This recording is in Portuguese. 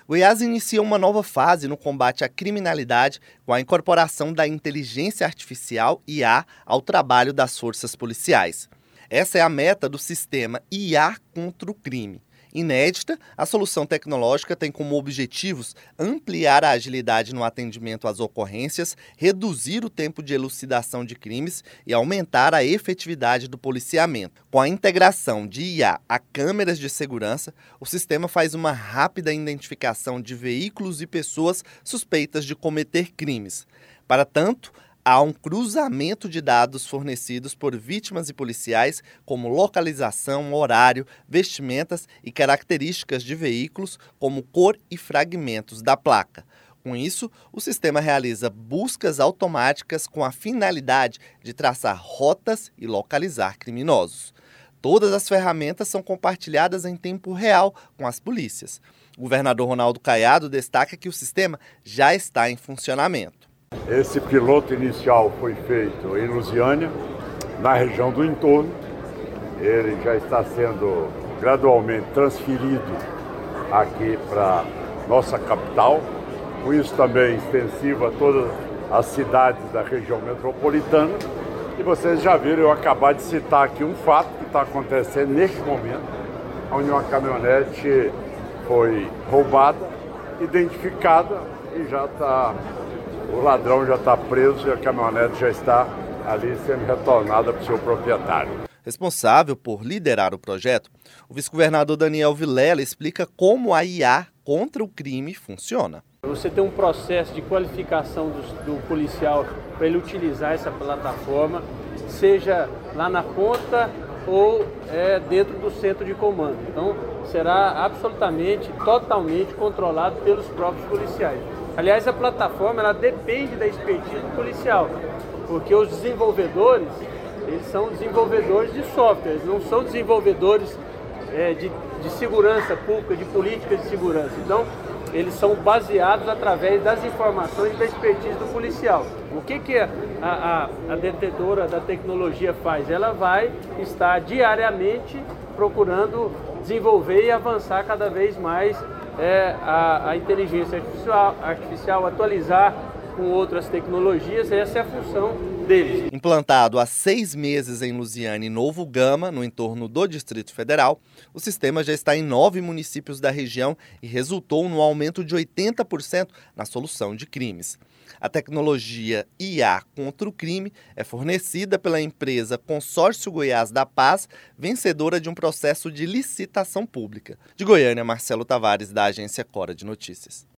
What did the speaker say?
Goiás inicia uma nova fase no combate à criminalidade com a incorporação da inteligência artificial IA ao trabalho das forças policiais. Essa é a meta do sistema IA contra o crime. Inédita, a solução tecnológica tem como objetivos ampliar a agilidade no atendimento às ocorrências, reduzir o tempo de elucidação de crimes e aumentar a efetividade do policiamento. Com a integração de IA a câmeras de segurança, o sistema faz uma rápida identificação de veículos e pessoas suspeitas de cometer crimes. Para tanto, há um cruzamento de dados fornecidos por vítimas e policiais, como localização, horário, vestimentas e características de veículos, como cor e fragmentos da placa. Com isso, o sistema realiza buscas automáticas com a finalidade de traçar rotas e localizar criminosos. Todas as ferramentas são compartilhadas em tempo real com as polícias. O governador Ronaldo Caiado destaca que o sistema já está em funcionamento. Esse piloto inicial foi feito em Lusiânia, na região do entorno. Ele já está sendo gradualmente transferido aqui para nossa capital. Com isso também extensivo a todas as cidades da região metropolitana. E vocês já viram eu acabar de citar aqui um fato que está acontecendo neste momento, onde uma caminhonete foi roubada, identificada e já está... O ladrão já está preso e a caminhonete já está ali sendo retornada para o seu proprietário. Responsável por liderar o projeto, o vice-governador Daniel Vilela explica como a IA contra o crime funciona. Você tem um processo de qualificação do policial para ele utilizar essa plataforma, seja lá na ponta ou dentro do centro de comando. Então, será absolutamente, totalmente controlado pelos próprios policiais. Aliás, a plataforma ela depende da expertise do policial, porque os desenvolvedores, eles são desenvolvedores de software, eles não são desenvolvedores de segurança pública, de políticas de segurança. Então, eles são baseados através das informações e da expertise do policial. O que a detentora da tecnologia faz? Ela vai estar diariamente procurando desenvolver e avançar cada vez mais a inteligência artificial, atualizar com outras tecnologias. Essa é a função deles. Implantado há 6 meses em Lusiânia e Novo Gama, no entorno do Distrito Federal, o sistema já está em 9 municípios da região e resultou no aumento de 80% na solução de crimes. A tecnologia IA contra o crime é fornecida pela empresa Consórcio Goiás da Paz, vencedora de um processo de licitação pública. De Goiânia, Marcelo Tavares, da agência Cora de Notícias.